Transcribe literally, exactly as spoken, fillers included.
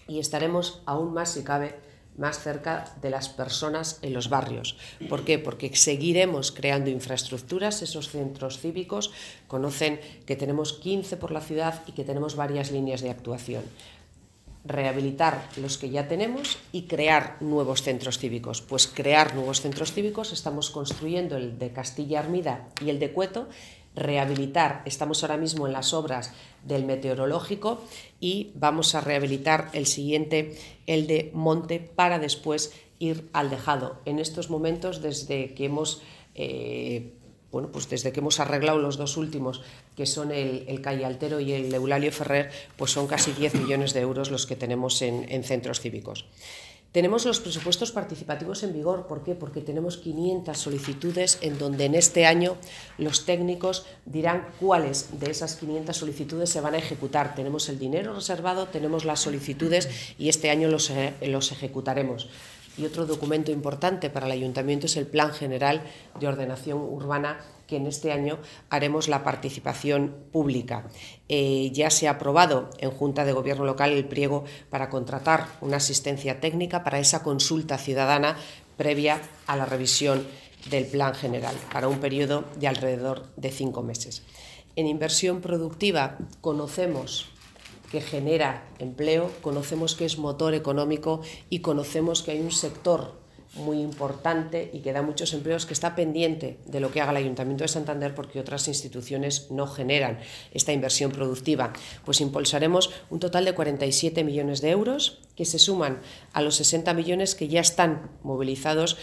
y estaremos aún más, si cabe, más cerca de las personas en los barrios. ¿Por qué? Porque seguiremos creando infraestructuras. Esos centros cívicos conocen que tenemos quince por la ciudad y que tenemos varias líneas de actuación. Rehabilitar los que ya tenemos y crear nuevos centros cívicos. Pues crear nuevos centros cívicos, estamos construyendo el de Castilla Armida y el de Cueto. Rehabilitar, estamos ahora mismo en las obras del meteorológico y vamos a rehabilitar el siguiente, el de Monte, para después ir al Dejado. En estos momentos, desde que hemos eh, Bueno, pues desde que hemos arreglado los dos últimos, que son el, el Calle Altero y el Eulalio Ferrer, pues son casi diez millones de euros los que tenemos en, en centros cívicos. Tenemos los presupuestos participativos en vigor. ¿Por qué? Porque tenemos quinientas solicitudes en donde en este año los técnicos dirán cuáles de esas quinientas solicitudes se van a ejecutar. Tenemos el dinero reservado, tenemos las solicitudes y este año los, los ejecutaremos. Y otro documento importante para el Ayuntamiento es el Plan General de Ordenación Urbana, que en este año haremos la participación pública. Eh, ya se ha aprobado en Junta de Gobierno Local el pliego para contratar una asistencia técnica para esa consulta ciudadana previa a la revisión del Plan General, para un periodo de alrededor de cinco meses. En inversión productiva conocemos que genera empleo, conocemos que es motor económico y conocemos que hay un sector muy importante y que da muchos empleos que está pendiente de lo que haga el Ayuntamiento de Santander, porque otras instituciones no generan esta inversión productiva. Pues impulsaremos un total de cuarenta y siete millones de euros que se suman a los sesenta millones que ya están movilizados